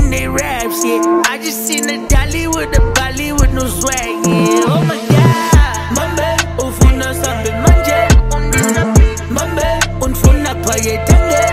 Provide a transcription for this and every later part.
in they raps, yeah. I just seen a dolly with a bally with no swag, yeah. Oh my god, mambe, ufuna sambe manje, mambe, unfuna paye tange,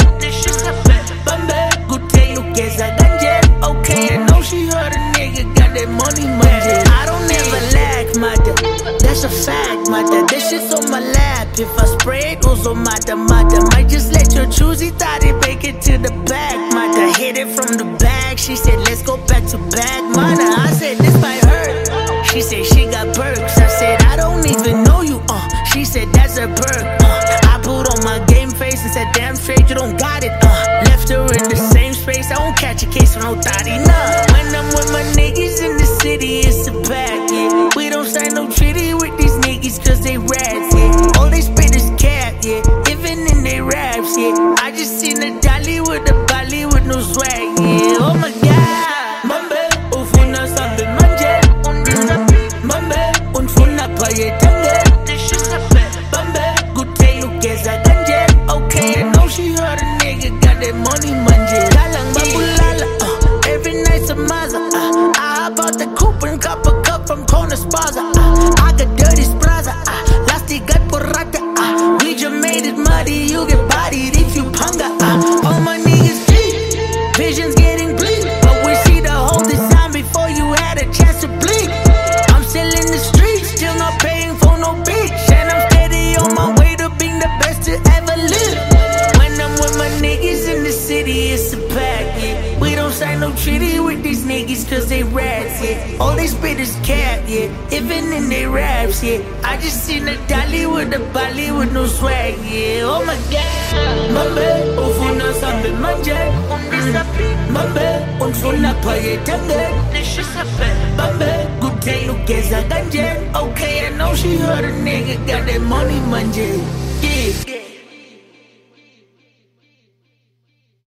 bambe, gute lukeza ganje. Okay, I know she heard a nigga got that money manje. I don't ever lack, mother, that's a fact, mother. This shit's on my lap. If I spray it, goes on mother. Might just let your choosy thought it make it to the back, mother. Hit it from the back. She said, let's go back to back, mother. I said, this might hurt. She said, she got perks. I said, I don't even know you, She said, that's a perk, I put on my game face and said, damn straight, you don't got it, Left her in the same space. I won't catch a case for no thotty, nah. When I'm with my niggas in the city, it's a pack, yeah. We don't sign no treaty with these niggas cause they rats, yeah. All they spit is cap, yeah. Even in they raps, yeah. I just seen a dolly with a bally with no swag, yeah. Oh my god, mambe, ufuna sambe manje, mambe, unfuna paye tange, bambe, gute lukeza ganje. Okay, I know she heard a nigga got that money manje. Galang babulala, every night's a maza. I bought the coupe and cop a cup from Corner Spaza. I got dirty spraza, lasti got porrata. We just made it muddy, you get bodied if you panga. All my niggas cheat, visions getting bleak, but we see the whole design before you had a chance to blink. I'm still in the streets, still not paying for no bitch, and I'm steady on my way to being the best to ever live. When I'm with my niggas in the city, it's a pack, yeah. We don't sign no treaty with these niggas cause they rats, yeah. All they spit is cap, yeah. Even in they raps, yeah. I just seen a dolly with a bally with no swag, yeah. Oh my god, mambe, ufuna sambe manje, mambe, unfuna paye tange, bambe, gute lukeza ganje. Okay, I know she heard a nigga got that money manje, yeah.